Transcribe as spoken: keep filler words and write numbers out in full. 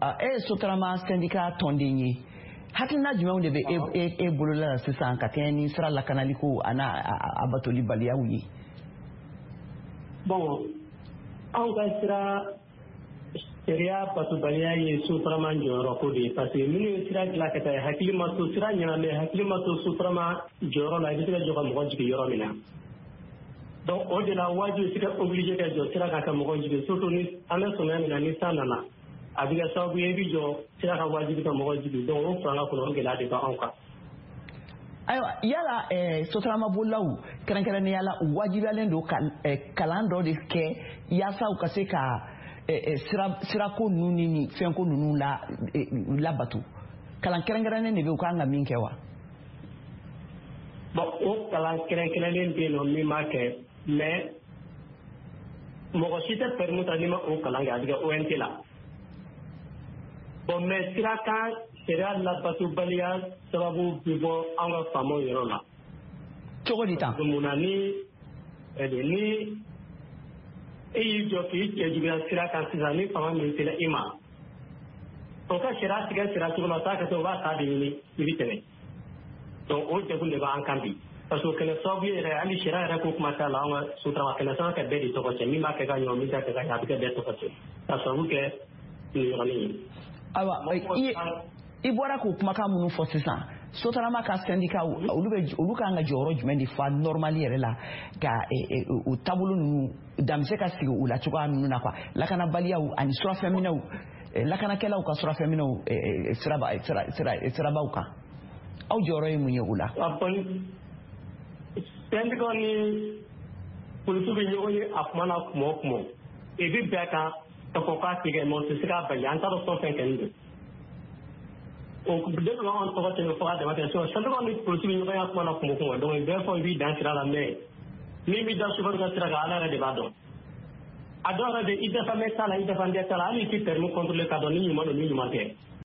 e Sotrama syndicat tɔnden ye hakilina jumɛnw de bɛ e e bolola sisan ka kɛ ni sira lakanaliko ana a batoli baliyaw ye. Bon anw ka sira sariya batobaliya ye Sotrama jɔyɔrɔ ko de ye parce que minnu ye sira dilan ka taa hakili ma to sira ɲɛnamɛ hakili ma to Sotrama jɔyɔrɔ la i bɛ se ka jɔ ka mɔgɔ jigin yɔrɔ min na. Donc o de la wajibi sira obligé ka jɔ sira ka mɔgɔ jigin surtout ni an bɛ sɔmɛ min na ni san nana a bɛ kɛ sababu ye i bɛ jɔ sira ka wajibi ka mɔgɔ jigin donc o fanga kɔnɔ o gɛlɛya de bɛ anw kan. Ayiwa yala Sotrama bolilaw kɛrɛnkɛrɛnnenya la u wajibiyalen don kalan dɔ de kɛ yaasa u ka se ka sirako ninnu ni fɛnko ninnu la labato kalan kɛrɛnkɛrɛnnen de bɛ u kan ka min kɛ wa. Bon o kalan kɛrɛnkɛrɛnnen bɛ yen nɔ min b'a kɛ mais mɔgɔ si tɛ permis ta n'i ma o kalan kɛ a bɛ kɛ O N T la. Bon mais sira kan sariya labatobaliya sababu bɛ bɔ an ka faamaw yɔrɔ la. Cogo di tan. mun na ni ni e y'i jɔ k'i cɛ juguya sira kan sisan ni fanga min sera i ma o ka sariya tigɛ sira cogo la taa ka se o b'a ta de ɲini i bɛ tɛmɛ. Donc o degun de b'an kan bi parce que kɛlɛ sababu yɛrɛ hali sariya yɛrɛ ko kuma t'a la an ka Sotrama kɛlɛ sanga ka bɛɛ de tɔgɔ cɛ min b'a kɛ ka ɲɛ min t'a kɛ ka ɲɛ a bɛ kɛ bɛɛ tɔgɔ cɛ ka sababu kɛ nin yɔrɔnin ye. Ayiwa i bɔra k'o kumakan minnu fɔ sisan Sotrama ka syndicat olu bɛ olu kan ka jɔyɔrɔ jumɛn de fa normal yɛrɛ la ka o taabolo ninnu danbe ka sigi u la cogoya ninnu na quoi lakanabaliyaw ani surafɛnminɛw lakanakɛlaw ka surafɛnminɛw sirabaw kan aw jɔyɔrɔ ye mun ye o la. Syndicat ni polisiw bɛ ɲɔgɔn ye a kuma na kuma o kuma i bɛ bɛɛ kan ka fɔ k'a tigɛ mɛ o tɛ se k'a bali an t'a dɔn fɛn fɛn kɛlen don. o de tun b'anw tɔgɔ tɛmɛ fɔ ka dama tɛmɛ sinon syndicat ni polisiw bɛ ɲɔgɔn ye a kuma na kuma o kuma donc bɛɛ fɔ i b'i dan sira la mais min b'i da chauffeur ka sira kan ala yɛrɛ de b'a dɔn. a dɔw yɛrɛ bɛ i dafa mɛ t'a la i dafa n tɛ t'a la hali i tɛ permis contrôler k'a dɔn ni ɲuman don ni ɲuman tɛ.